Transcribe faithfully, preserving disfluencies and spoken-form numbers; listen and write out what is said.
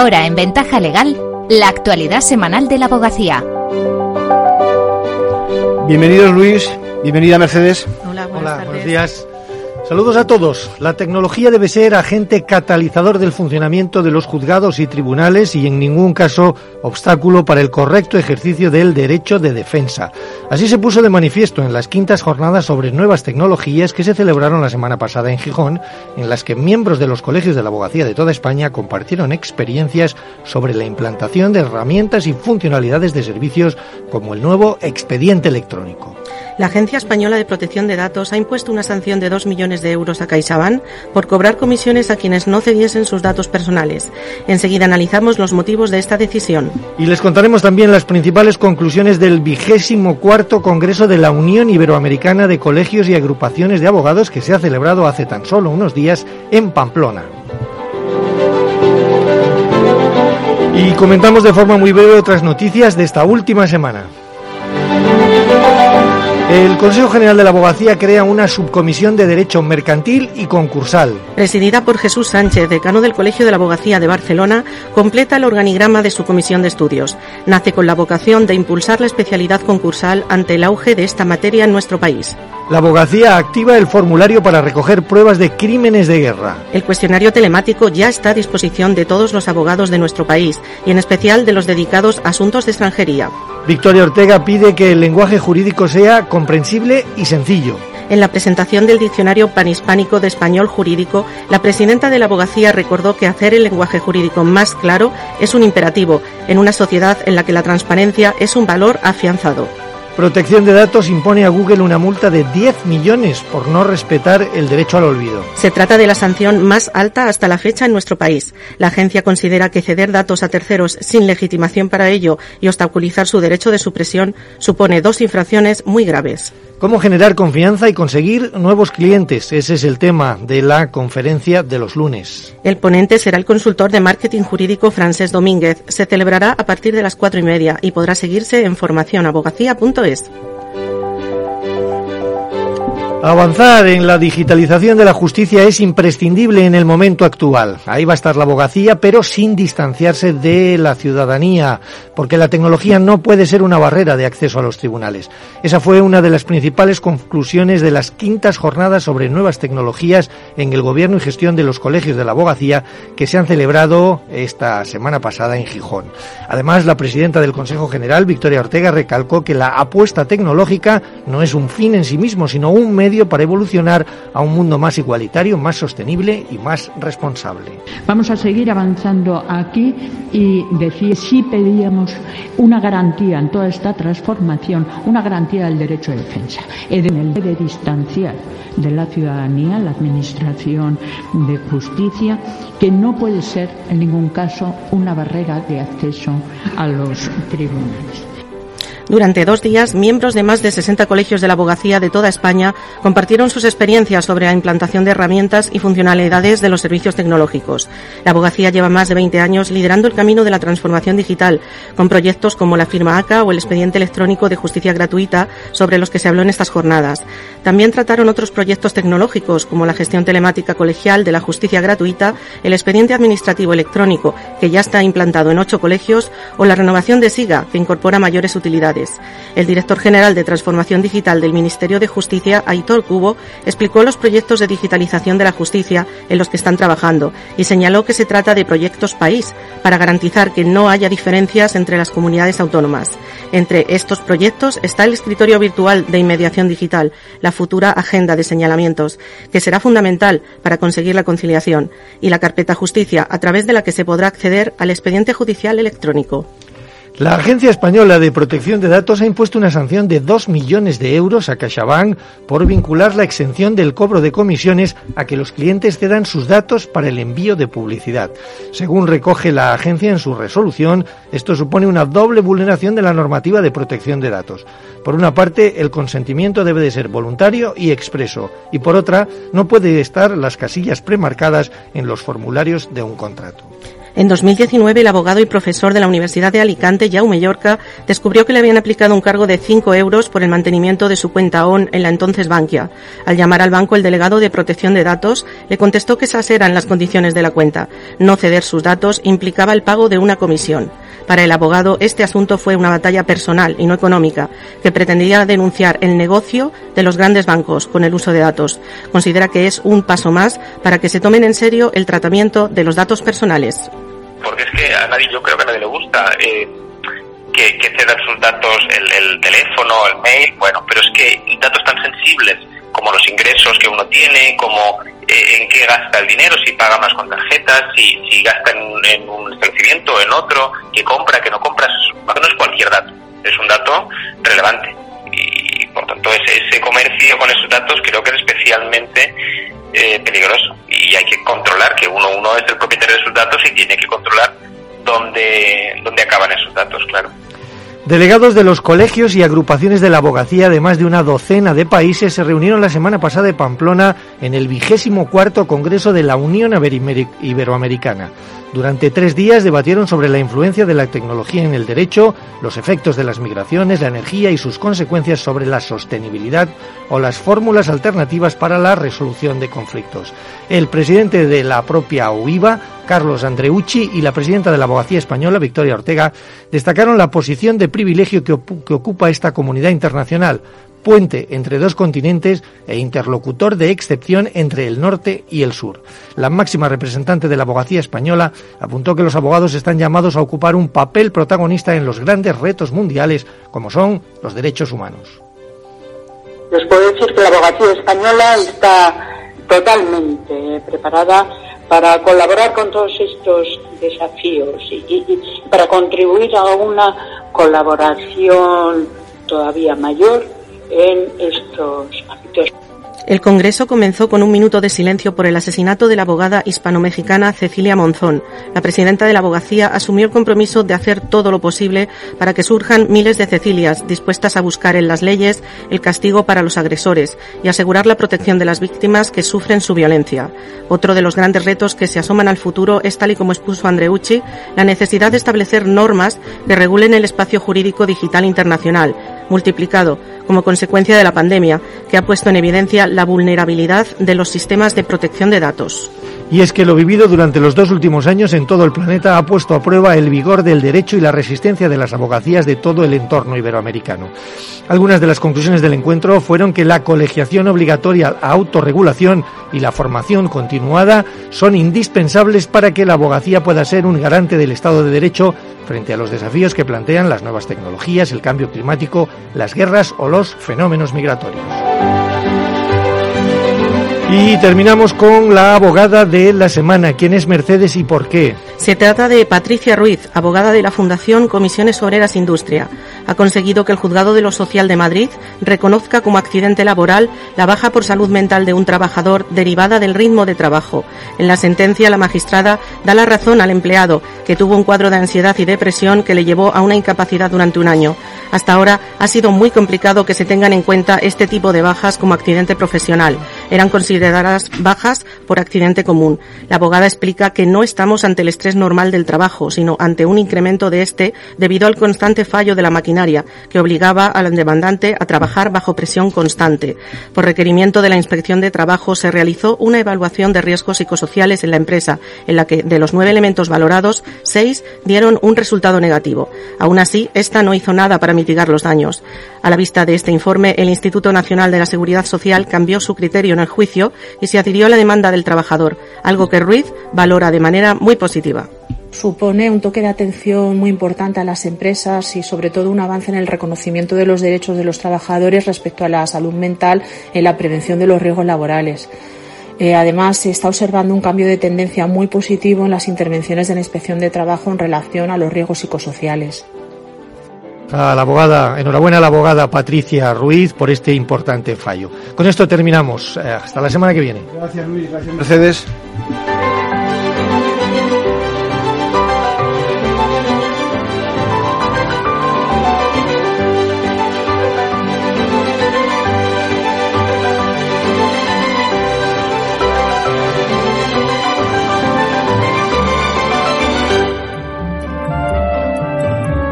Ahora en Ventaja Legal, la actualidad semanal de la abogacía. Bienvenidos Luis, bienvenida Mercedes. Hola, buenas Hola, tardes. buenos días. Saludos a todos. La tecnología debe ser agente catalizador del funcionamiento de los juzgados y tribunales y en ningún caso obstáculo para el correcto ejercicio del derecho de defensa. Así se puso de manifiesto en las quintas jornadas sobre nuevas tecnologías que se celebraron la semana pasada en Gijón, en las que miembros de los colegios de la abogacía de toda España compartieron experiencias sobre la implantación de herramientas y funcionalidades de servicios como el nuevo expediente electrónico. La Agencia Española de Protección de Datos ha impuesto una sanción de dos millones de euros a CaixaBank por cobrar comisiones a quienes no cediesen sus datos personales. Enseguida analizamos los motivos de esta decisión. Y les contaremos también las principales conclusiones del vigésimo cuarto Congreso de la Unión Iberoamericana de Colegios y Agrupaciones de Abogados que se ha celebrado hace tan solo unos días en Pamplona. Y comentamos de forma muy breve otras noticias de esta última semana. El Consejo General de la Abogacía crea una subcomisión de Derecho Mercantil y Concursal. Presidida por Jesús Sánchez, decano del Colegio de la Abogacía de Barcelona, completa el organigrama de su comisión de estudios. Nace con la vocación de impulsar la especialidad concursal ante el auge de esta materia en nuestro país. La abogacía activa el formulario para recoger pruebas de crímenes de guerra. El cuestionario telemático ya está a disposición de todos los abogados de nuestro país y en especial de los dedicados a asuntos de extranjería. Victoria Ortega pide que el lenguaje jurídico sea comprensible y sencillo. En la presentación del Diccionario Panhispánico de Español Jurídico, la presidenta de la abogacía recordó que hacer el lenguaje jurídico más claro es un imperativo en una sociedad en la que la transparencia es un valor afianzado. Protección de Datos impone a Google una multa de diez millones por no respetar el derecho al olvido. Se trata de la sanción más alta hasta la fecha en nuestro país. La agencia considera que ceder datos a terceros sin legitimación para ello y obstaculizar su derecho de supresión supone dos infracciones muy graves. ¿Cómo generar confianza y conseguir nuevos clientes? Ese es el tema de la conferencia de los lunes. El ponente será el consultor de marketing jurídico Francesc Domínguez. Se celebrará a partir de las cuatro y media y podrá seguirse en formación abogacía punto es. Avanzar en la digitalización de la justicia es imprescindible en el momento actual. Ahí va a estar la abogacía, pero sin distanciarse de la ciudadanía, porque la tecnología no puede ser una barrera de acceso a los tribunales. Esa fue una de las principales conclusiones de las quintas jornadas sobre nuevas tecnologías en el gobierno y gestión de los colegios de la abogacía que se han celebrado esta semana pasada en Gijón. Además, la presidenta del Consejo General, Victoria Ortega, recalcó que la apuesta tecnológica no es un fin en sí mismo, sino un medio para evolucionar a un mundo más igualitario, más sostenible y más responsable. Vamos a seguir avanzando aquí y decir, sí pedíamos una garantía en toda esta transformación, una garantía del derecho de defensa, en el de distanciar de la ciudadanía, la administración de justicia, que no puede ser en ningún caso una barrera de acceso a los tribunales. Durante dos días, miembros de más de sesenta colegios de la abogacía de toda España compartieron sus experiencias sobre la implantación de herramientas y funcionalidades de los servicios tecnológicos. La abogacía lleva más de veinte años liderando el camino de la transformación digital, con proyectos como la firma A C A o el expediente electrónico de justicia gratuita, sobre los que se habló en estas jornadas. También trataron otros proyectos tecnológicos, como la gestión telemática colegial de la justicia gratuita, el expediente administrativo electrónico, que ya está implantado en ocho colegios, o la renovación de SIGA, que incorpora mayores utilidades. El director general de Transformación Digital del Ministerio de Justicia, Aitor Cubo, explicó los proyectos de digitalización de la justicia en los que están trabajando y señaló que se trata de proyectos país para garantizar que no haya diferencias entre las comunidades autónomas. Entre estos proyectos está el escritorio virtual de inmediación digital, la futura agenda de señalamientos, que será fundamental para conseguir la conciliación, y la carpeta justicia, a través de la que se podrá acceder al expediente judicial electrónico. La Agencia Española de Protección de Datos ha impuesto una sanción de dos millones de euros a CaixaBank por vincular la exención del cobro de comisiones a que los clientes cedan sus datos para el envío de publicidad. Según recoge la agencia en su resolución, esto supone una doble vulneración de la normativa de protección de datos. Por una parte, el consentimiento debe de ser voluntario y expreso, y por otra, no puede estar las casillas premarcadas en los formularios de un contrato. En dos mil diecinueve, el abogado y profesor de la Universidad de Alicante, Jaume Llorca, descubrió que le habían aplicado un cargo de cinco euros por el mantenimiento de su cuenta O N en la entonces Bankia. Al llamar al banco, el delegado de protección de datos le contestó que esas eran las condiciones de la cuenta. No ceder sus datos implicaba el pago de una comisión. Para el abogado, este asunto fue una batalla personal y no económica, que pretendía denunciar el negocio de los grandes bancos con el uso de datos. Considera que es un paso más para que se tomen en serio el tratamiento de los datos personales. Porque es que a nadie, yo creo que a nadie le gusta eh, que, que cedan sus datos, el, el teléfono, el mail, bueno, pero es que datos tan sensibles como los ingresos que uno tiene, como eh, en qué gasta el dinero, si paga más con tarjetas, si, si gasta en, en un establecimiento o en otro, que compra, que no compra, no es cualquier dato, es un dato relevante. Y por tanto ese, ese comercio con esos datos creo que es especialmente eh, peligroso, y hay que controlar que uno uno es el propietario de sus datos y tiene que controlar dónde, dónde acaban esos datos, claro. Delegados de los colegios y agrupaciones de la abogacía de más de una docena de países se reunieron la semana pasada en Pamplona en el vigésimo cuarto Congreso de la Unión Iberoamericana. Durante tres días debatieron sobre la influencia de la tecnología en el derecho, los efectos de las migraciones, la energía y sus consecuencias sobre la sostenibilidad o las fórmulas alternativas para la resolución de conflictos. El presidente de la propia U I B A, Carlos Andreucci, y la presidenta de la Abogacía Española, Victoria Ortega, destacaron la posición de privilegio que, op- que ocupa esta comunidad internacional, puente entre dos continentes e interlocutor de excepción entre el norte y el sur. La máxima representante de la abogacía española apuntó que los abogados están llamados a ocupar un papel protagonista en los grandes retos mundiales, como son los derechos humanos. Les puedo decir que la abogacía española está totalmente preparada para colaborar con todos estos desafíos y, y, y para contribuir a una colaboración todavía mayor en estos ámbitos. El Congreso comenzó con un minuto de silencio por el asesinato de la abogada hispano-mexicana Cecilia Monzón. La presidenta de la abogacía asumió el compromiso de hacer todo lo posible para que surjan miles de Cecilias dispuestas a buscar en las leyes el castigo para los agresores y asegurar la protección de las víctimas que sufren su violencia. Otro de los grandes retos que se asoman al futuro es, tal y como expuso Andreucci, la necesidad de establecer normas que regulen el espacio jurídico digital internacional, multiplicado como consecuencia de la pandemia, que ha puesto en evidencia la vulnerabilidad de los sistemas de protección de datos. Y es que lo vivido durante los dos últimos años en todo el planeta ha puesto a prueba el vigor del derecho y la resistencia de las abogacías de todo el entorno iberoamericano. Algunas de las conclusiones del encuentro fueron que la colegiación obligatoria, la autorregulación y la formación continuada son indispensables para que la abogacía pueda ser un garante del Estado de Derecho frente a los desafíos que plantean las nuevas tecnologías, el cambio climático, las guerras o los fenómenos migratorios. Y terminamos con la abogada de la semana. ¿Quién es Mercedes y por qué? Se trata de Patricia Ruiz, abogada de la Fundación Comisiones Obreras Industria. Ha conseguido que el Juzgado de lo Social de Madrid reconozca como accidente laboral la baja por salud mental de un trabajador derivada del ritmo de trabajo. En la sentencia, la magistrada da la razón al empleado, que tuvo un cuadro de ansiedad y depresión que le llevó a una incapacidad durante un año. Hasta ahora ha sido muy complicado que se tengan en cuenta este tipo de bajas como accidente profesional. Eran consideradas bajas por accidente común. La abogada explica que no estamos ante el estrés normal del trabajo, sino ante un incremento de este debido al constante fallo de la maquinaria, que obligaba al demandante a trabajar bajo presión constante. Por requerimiento de la Inspección de Trabajo se realizó una evaluación de riesgos psicosociales en la empresa, en la que de los nueve elementos valorados, seis dieron un resultado negativo. Aún así, esta no hizo nada para mitigar los daños. A la vista de este informe, el Instituto Nacional de la Seguridad Social cambió su criterio en el juicio y se adhirió a la demanda del trabajador, algo que Ruiz valora de manera muy positiva. Supone un toque de atención muy importante a las empresas y sobre todo un avance en el reconocimiento de los derechos de los trabajadores respecto a la salud mental en la prevención de los riesgos laborales. Eh, además, se está observando un cambio de tendencia muy positivo en las intervenciones de la Inspección de Trabajo en relación a los riesgos psicosociales. A la abogada, enhorabuena a la abogada Patricia Ruiz por este importante fallo. Con esto terminamos. Eh, hasta la semana que viene. Gracias, Luis. Gracias, Mercedes.